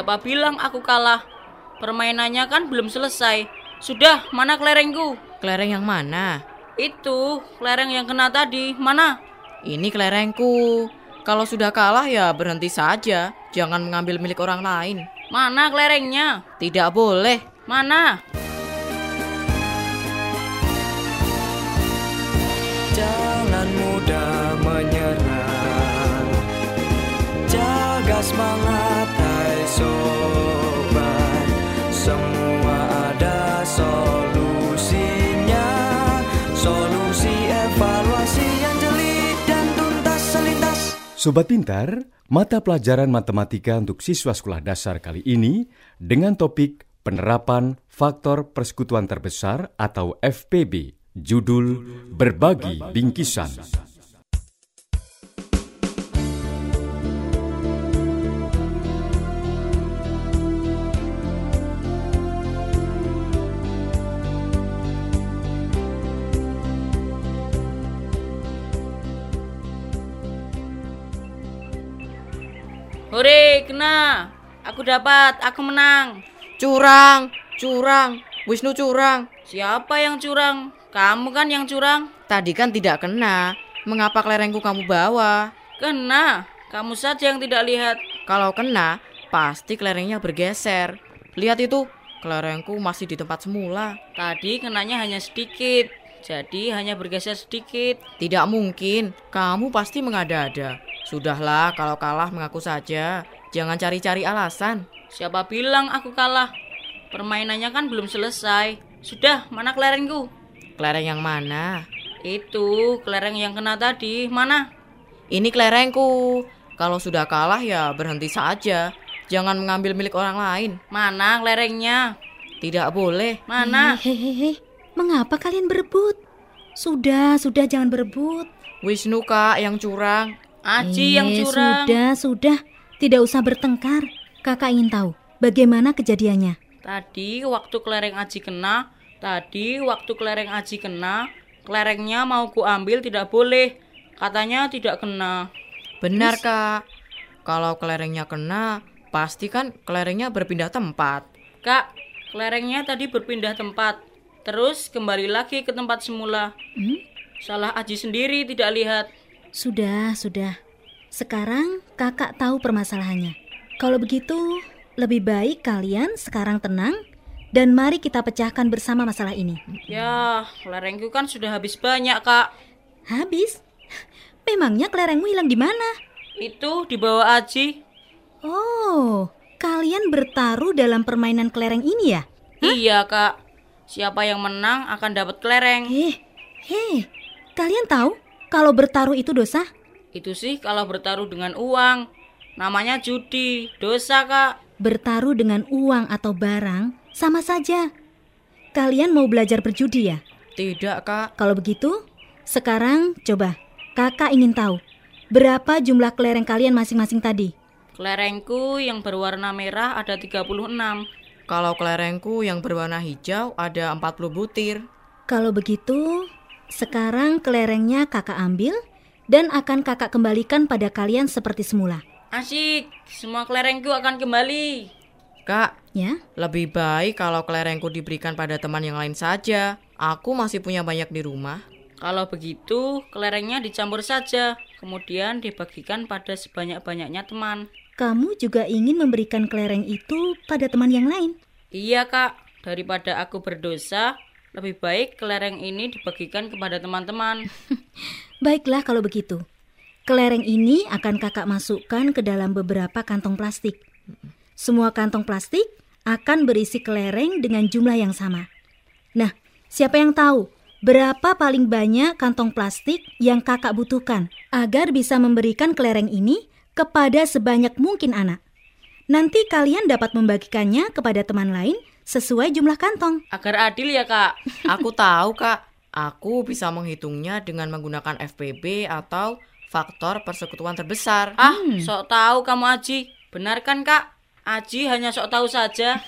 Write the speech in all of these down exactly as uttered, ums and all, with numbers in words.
Siapa bilang aku kalah? Permainannya kan belum selesai. Sudah, mana kelerengku? Kelereng yang mana? Itu, kelereng yang kena tadi. Mana? Ini kelerengku. Kalau sudah kalah ya berhenti saja. Jangan mengambil milik orang lain. Mana kelerengnya? Tidak boleh. Mana? Jangan mudah menyerah, jaga semangat hai sobat. Semua ada solusinya, solusi evaluasi yang jeli dan tuntas selintas. Sobat Pintar, mata pelajaran matematika untuk siswa sekolah dasar kali ini dengan topik penerapan faktor persekutuan terbesar atau F P B. Judul Berbagi Bingkisan. Hore, kena. Aku dapat, aku menang. Curang, curang. Wisnu curang. Siapa yang curang? Kamu kan yang curang. Tadi kan tidak kena. Mengapa kelerengku kamu bawa? Kena. Kamu saja yang tidak lihat. Kalau kena, pasti kelerengnya bergeser. Lihat itu, kelerengku masih di tempat semula. Tadi kenanya hanya sedikit. Jadi hanya bergeser sedikit. Tidak mungkin. Kamu pasti mengada-ada. Sudahlah, kalau kalah mengaku saja. Jangan cari-cari alasan. Siapa bilang aku kalah? Permainannya kan belum selesai. Sudah, mana kelerengku? Kelereng yang mana? Itu, kelereng yang kena tadi. Mana? Ini kelerengku. Kalau sudah kalah ya berhenti saja. Jangan mengambil milik orang lain. Mana kelerengnya? Tidak boleh. Mana? Hehehe, mengapa kalian berebut? Sudah, sudah jangan berebut. Wisnu kak yang curang. Aji eh, yang curang. Sudah, sudah. Tidak usah bertengkar. Kakak ingin tahu bagaimana kejadiannya. Tadi waktu kelereng Aji kena, tadi waktu kelereng Aji kena, kelerengnya mau ku ambil tidak boleh. Katanya tidak kena. Benar Terus? kak. Kalau kelerengnya kena, pasti kan kelerengnya berpindah tempat. Kak, kelerengnya tadi berpindah tempat. Terus kembali lagi ke tempat semula. Hmm? Salah Aji sendiri tidak lihat. Sudah, sudah. Sekarang kakak tahu permasalahannya. Kalau begitu, lebih baik kalian sekarang tenang dan mari kita pecahkan bersama masalah ini. Ya, kelerengku kan sudah habis banyak, Kak. Habis? Memangnya kelerengmu hilang di mana? Itu di bawah Aji. Oh, kalian bertaruh dalam permainan kelereng ini ya? Iya, Kak. Siapa yang menang akan dapat kelereng. Eh, hei, kalian tahu kalau bertaruh itu dosa? Itu sih kalau bertaruh dengan uang. Namanya judi. Dosa, Kak. Bertaruh dengan uang atau barang sama saja. Kalian mau belajar berjudi ya? Tidak kak. Kalau begitu, sekarang coba kakak ingin tahu berapa jumlah kelereng kalian masing-masing tadi? Kelerengku yang berwarna merah ada tiga puluh enam. Kalau kelerengku yang berwarna hijau ada empat puluh butir. Kalau begitu, sekarang kelerengnya kakak ambil dan akan kakak kembalikan pada kalian seperti semula. Asyik, semua kelerengku akan kembali. Kak, Ya? lebih baik kalau kelerengku diberikan pada teman yang lain saja. Aku masih punya banyak di rumah. Kalau begitu, kelerengnya dicampur saja. Kemudian dibagikan pada sebanyak-banyaknya teman. Kamu juga ingin memberikan kelereng itu pada teman yang lain? Iya, Kak. Daripada aku berdosa, lebih baik kelereng ini dibagikan kepada teman-teman. Baiklah kalau begitu. Kelereng ini akan kakak masukkan ke dalam beberapa kantong plastik. Semua kantong plastik akan berisi kelereng dengan jumlah yang sama. Nah, siapa yang tahu berapa paling banyak kantong plastik yang kakak butuhkan agar bisa memberikan kelereng ini kepada sebanyak mungkin anak? Nanti kalian dapat membagikannya kepada teman lain sesuai jumlah kantong. Agar adil ya, Kak. Aku tahu kak. Aku bisa menghitungnya dengan menggunakan F P B atau faktor persekutuan terbesar. Ah, sok tahu kamu Aji. Benar kan, Kak? Aji hanya sok tahu saja.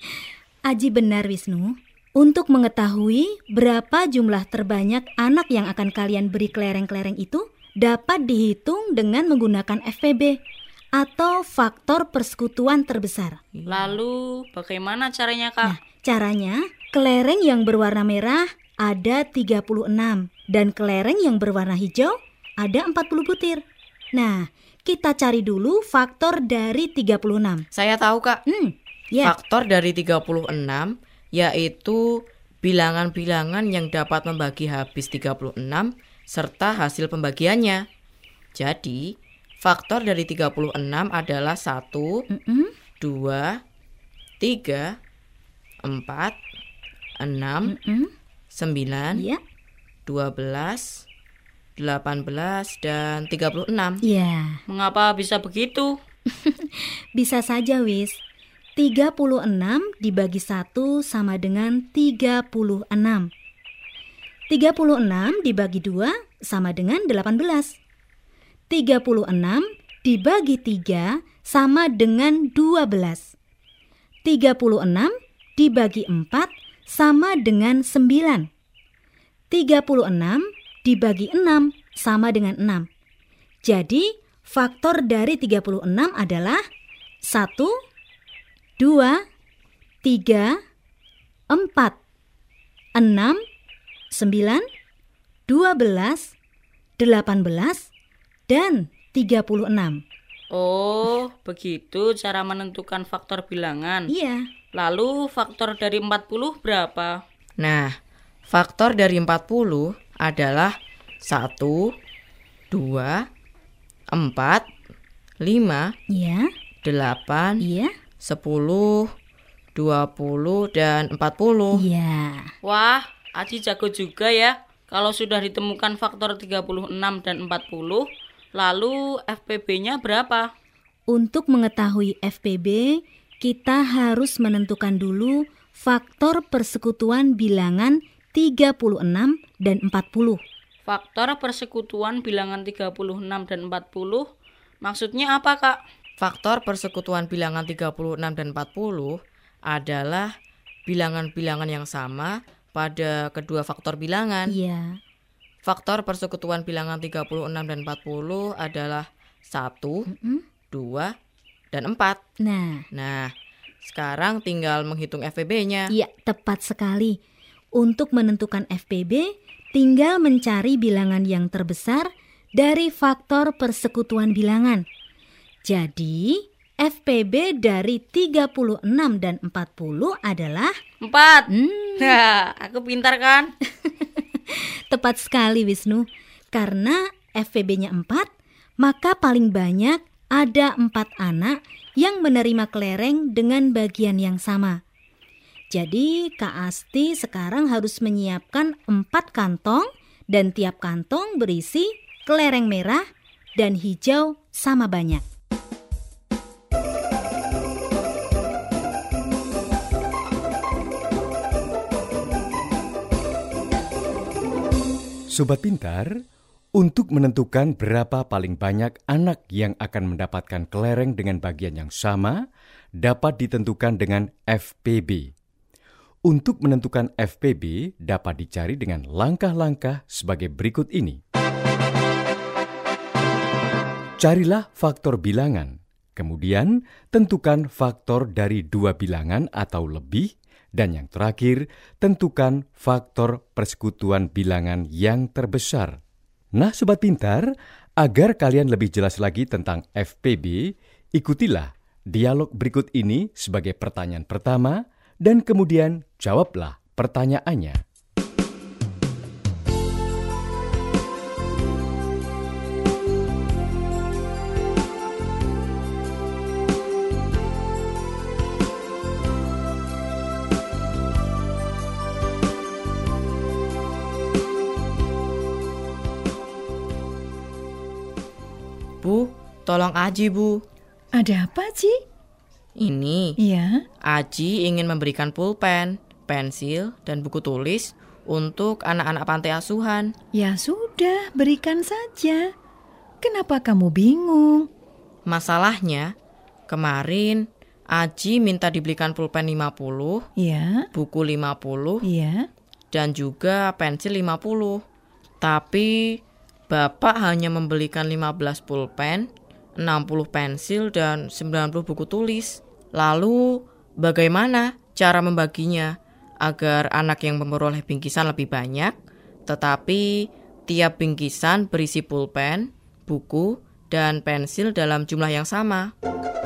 Aji benar, Wisnu. Untuk mengetahui berapa jumlah terbanyak anak yang akan kalian beri kelereng-kelereng itu dapat dihitung dengan menggunakan F P B atau faktor persekutuan terbesar. Lalu bagaimana caranya, Kak? Nah, caranya kelereng yang berwarna merah ada tiga puluh enam dan kelereng yang berwarna hijau ada empat puluh butir. Nah, kita cari dulu faktor dari tiga puluh enam. Saya tahu, Kak. Hmm, ya. Faktor dari tiga puluh enam yaitu bilangan-bilangan yang dapat membagi habis tiga puluh enam serta hasil pembagiannya. Jadi, faktor dari tiga puluh enam adalah satu, Mm-mm. dua, tiga, empat, enam, Mm-mm. sembilan, Ya. dua belas, delapan belas, dan tiga puluh enam. Ya, Mengapa bisa begitu? bisa saja, Wis. tiga puluh enam dibagi satu sama dengan tiga puluh enam. tiga puluh enam dibagi dua sama dengan delapan belas. tiga puluh enam dibagi tiga sama dengan dua belas. tiga puluh enam dibagi empat sama dengan sembilan. tiga puluh enam dibagi enam sama dengan enam. Jadi, faktor dari tiga puluh enam adalah satu, dua, tiga, empat, enam, sembilan, dua belas, delapan belas, dan tiga puluh enam. Oh, begitu cara menentukan faktor bilangan. Iya. Lalu faktor dari empat puluh berapa? Nah, faktor dari empat puluh adalah satu, dua, empat, lima, Iya. delapan, Iya. sepuluh, dua puluh, dan empat puluh. Iya. Wah, Aji jago juga ya. Kalau sudah ditemukan faktor tiga puluh enam dan empat puluh, lalu F P B-nya berapa? Untuk mengetahui F P B, kita harus menentukan dulu faktor persekutuan bilangan tiga puluh enam dan empat puluh. Faktor persekutuan bilangan tiga puluh enam dan empat puluh maksudnya apa, Kak? Faktor persekutuan bilangan tiga puluh enam dan empat puluh adalah bilangan-bilangan yang sama pada kedua faktor bilangan. Iya. Faktor persekutuan bilangan tiga puluh enam dan empat puluh adalah satu, Mm-mm. dua, dan empat. Nah, Nah, sekarang tinggal menghitung F P B-nya. iya, tepat sekali. Untuk menentukan F P B, tinggal mencari bilangan yang terbesar dari faktor persekutuan bilangan. Jadi, F P B dari tiga puluh enam dan empat puluh adalah Empat. hmm, Nah, aku pintar kan? tepat sekali, Wisnu. Karena F P B-nya empat, maka paling banyak ada empat anak yang menerima kelereng dengan bagian yang sama. Jadi, Kak Asti sekarang harus menyiapkan empat kantong dan tiap kantong berisi kelereng merah dan hijau sama banyak. Sobat Pintar, untuk menentukan berapa paling banyak anak yang akan mendapatkan kelereng dengan bagian yang sama, dapat ditentukan dengan F P B. Untuk menentukan F P B dapat dicari dengan langkah-langkah sebagai berikut ini. Carilah faktor bilangan, kemudian tentukan faktor dari dua bilangan atau lebih, dan yang terakhir, tentukan faktor persekutuan bilangan yang terbesar. Nah, Sobat Pintar, agar kalian lebih jelas lagi tentang F P B, ikutilah dialog berikut ini sebagai pertanyaan pertama, dan kemudian jawablah pertanyaannya. Bu, tolong Aji, Bu. Ada apa, Ci? Ini, Iya. Aji ingin memberikan pulpen, pensil, dan buku tulis untuk anak-anak panti asuhan. Ya sudah, berikan saja. Kenapa kamu bingung? Masalahnya, kemarin Aji minta dibelikan pulpen lima puluh, Iya. buku lima puluh, Iya. dan juga pensil lima puluh. Tapi Bapak hanya membelikan lima belas pulpen enam puluh pensil, dan sembilan puluh buku tulis. Lalu bagaimana cara membaginya agar anak yang memperoleh bingkisan lebih banyak, tetapi tiap bingkisan berisi pulpen, buku, dan pensil dalam jumlah yang sama?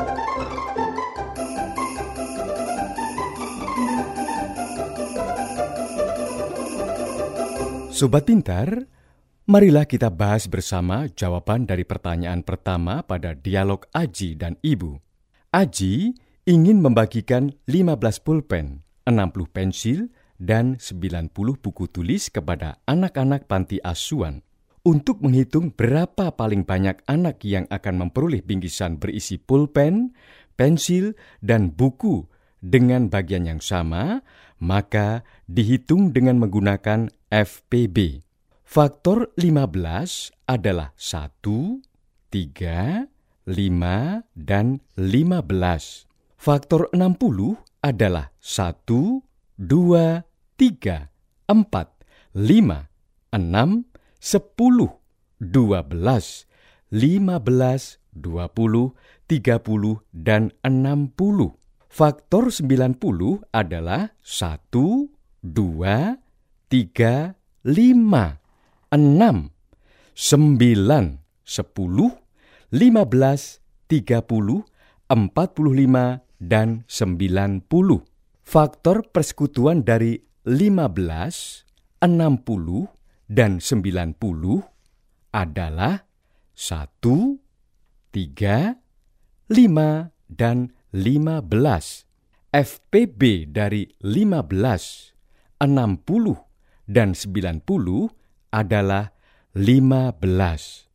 Sobat Pintar, marilah kita bahas bersama jawaban dari pertanyaan pertama pada dialog Aji dan Ibu. Aji ingin membagikan lima belas pulpen, enam puluh pensil, dan sembilan puluh buku tulis kepada anak-anak panti asuhan untuk menghitung berapa paling banyak anak yang akan memperoleh bingkisan berisi pulpen, pensil, dan buku dengan bagian yang sama, maka dihitung dengan menggunakan F P B. Faktor lima belas adalah satu, tiga, lima, dan lima belas. Faktor enam puluh adalah satu, dua, tiga, empat, lima, enam, sepuluh, dua belas, lima belas, dua puluh, tiga puluh, dan enam puluh. Faktor sembilan puluh adalah satu, dua, tiga, lima, enam, sembilan, sepuluh, lima belas, tiga puluh, empat puluh lima, dan sembilan puluh. Faktor persekutuan dari lima belas, enam puluh, dan sembilan puluh adalah satu, tiga, lima, dan lima belas. F P B dari lima belas, enam puluh, dan sembilan puluh adalah lima belas.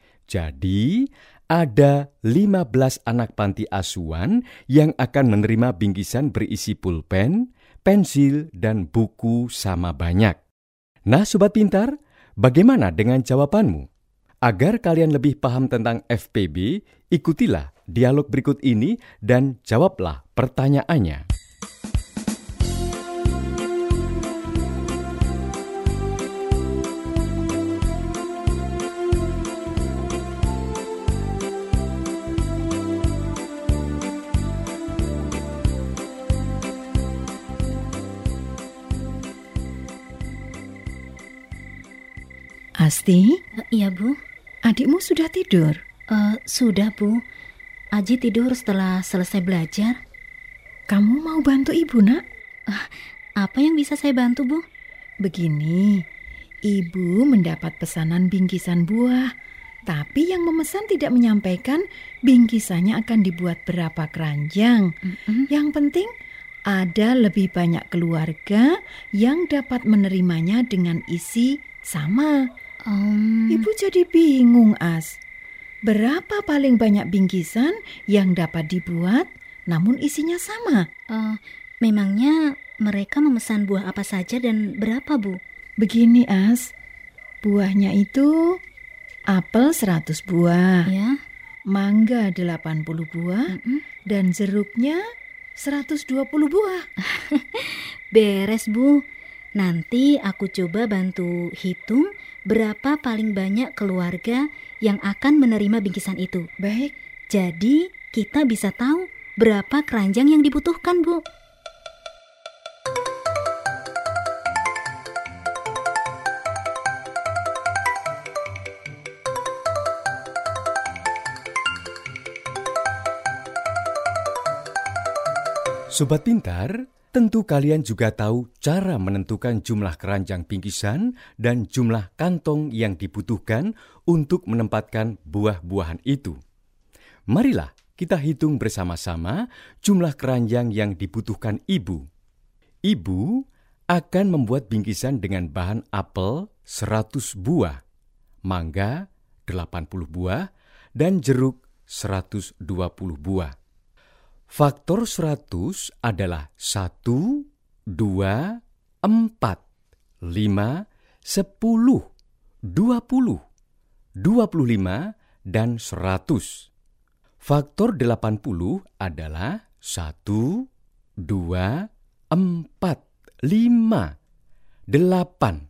Jadi, ada lima belas anak panti asuhan yang akan menerima bingkisan berisi pulpen, pensil, dan buku sama banyak. Nah, Sobat Pintar, bagaimana dengan jawabanmu? Agar kalian lebih paham tentang F P B, ikutilah dialog berikut ini dan jawablah pertanyaannya. Asti, Iya, Bu. adikmu sudah tidur? Eh, sudah, Bu. Aji tidur setelah selesai belajar. Kamu mau bantu ibu, nak? Apa yang bisa saya bantu, Bu? Begini, ibu mendapat pesanan bingkisan buah, tapi yang memesan tidak menyampaikan bingkisannya akan dibuat berapa keranjang. Mm-mm. Yang penting ada lebih banyak keluarga yang dapat menerimanya dengan isi sama. Um, Ibu jadi bingung, As. Berapa paling banyak bingkisan yang dapat dibuat namun isinya sama? eh, memangnya mereka memesan buah apa saja dan berapa, Bu? Begini, As. Buahnya itu apel seratus buah, Ya. mangga delapan puluh buah, Mm-mm. dan jeruknya seratus dua puluh buah. Beres, Bu. Nanti aku coba bantu hitung berapa paling banyak keluarga yang akan menerima bingkisan itu. Baik, Jadi kita bisa tahu berapa keranjang yang dibutuhkan, Bu. Sobat Pintar, tentu kalian juga tahu cara menentukan jumlah keranjang bingkisan dan jumlah kantong yang dibutuhkan untuk menempatkan buah-buahan itu. Marilah kita hitung bersama-sama jumlah keranjang yang dibutuhkan ibu. Ibu akan membuat bingkisan dengan bahan apel seratus buah, mangga delapan puluh buah, dan jeruk seratus dua puluh buah. Faktor seratus adalah satu, dua, empat, lima, sepuluh, dua puluh, dua puluh lima, dan seratus. Faktor delapan puluh adalah satu, dua, empat, lima, delapan,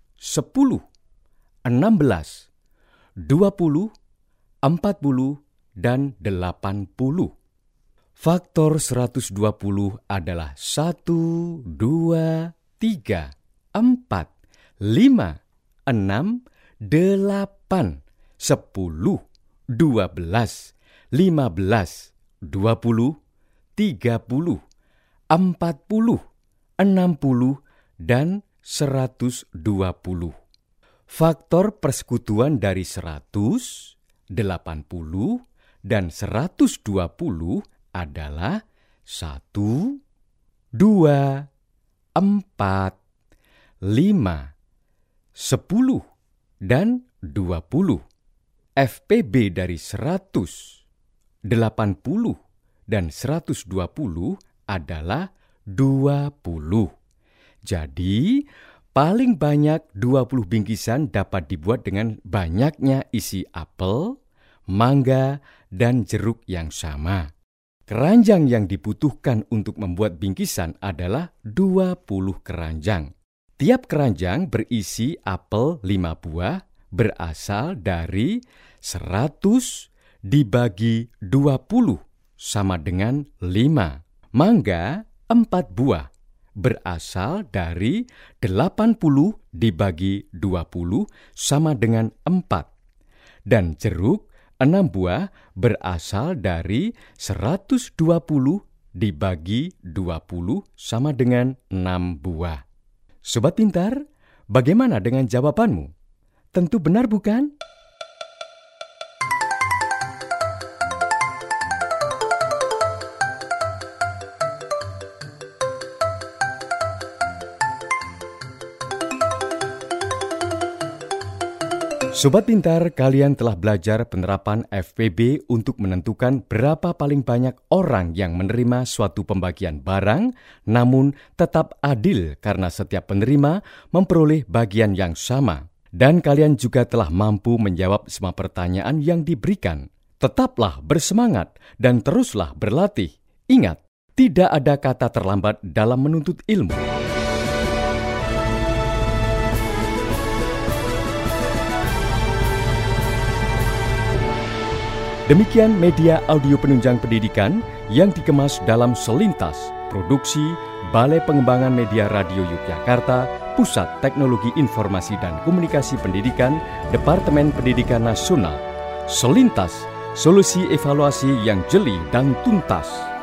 sepuluh, enam belas, dua puluh, empat puluh, dan delapan puluh. Faktor seratus dua puluh adalah satu, dua, tiga, empat, lima, enam, delapan, sepuluh, dua belas, lima belas, dua puluh, tiga puluh, empat puluh, enam puluh, dan seratus dua puluh. Faktor persekutuan dari seratus, delapan puluh, dan seratus dua puluh adalah satu, dua, empat, lima, sepuluh, dan dua puluh. F P B dari seratus, delapan puluh, dan seratus dua puluh adalah dua puluh. Jadi, paling banyak dua puluh bingkisan dapat dibuat dengan banyaknya isi apel, mangga, dan jeruk yang sama. Keranjang yang dibutuhkan untuk membuat bingkisan adalah dua puluh keranjang. Tiap keranjang berisi apel lima buah berasal dari seratus dibagi dua puluh sama dengan lima. Mangga empat buah berasal dari delapan puluh dibagi dua puluh sama dengan empat. Dan jeruk enam buah berasal dari seratus dua puluh dibagi dua puluh sama dengan enam buah. Sobat pintar, bagaimana dengan jawabanmu? Tentu benar bukan? Sobat pintar, kalian telah belajar penerapan F P B untuk menentukan berapa paling banyak orang yang menerima suatu pembagian barang, namun tetap adil karena setiap penerima memperoleh bagian yang sama. Dan kalian juga telah mampu menjawab semua pertanyaan yang diberikan. Tetaplah bersemangat dan teruslah berlatih. Ingat, tidak ada kata terlambat dalam menuntut ilmu. Demikian media audio penunjang pendidikan yang dikemas dalam Selintas, produksi Balai Pengembangan Media Radio Yogyakarta, Pusat Teknologi Informasi dan Komunikasi Pendidikan, Departemen Pendidikan Nasional. Selintas, solusi evaluasi yang jeli dan tuntas.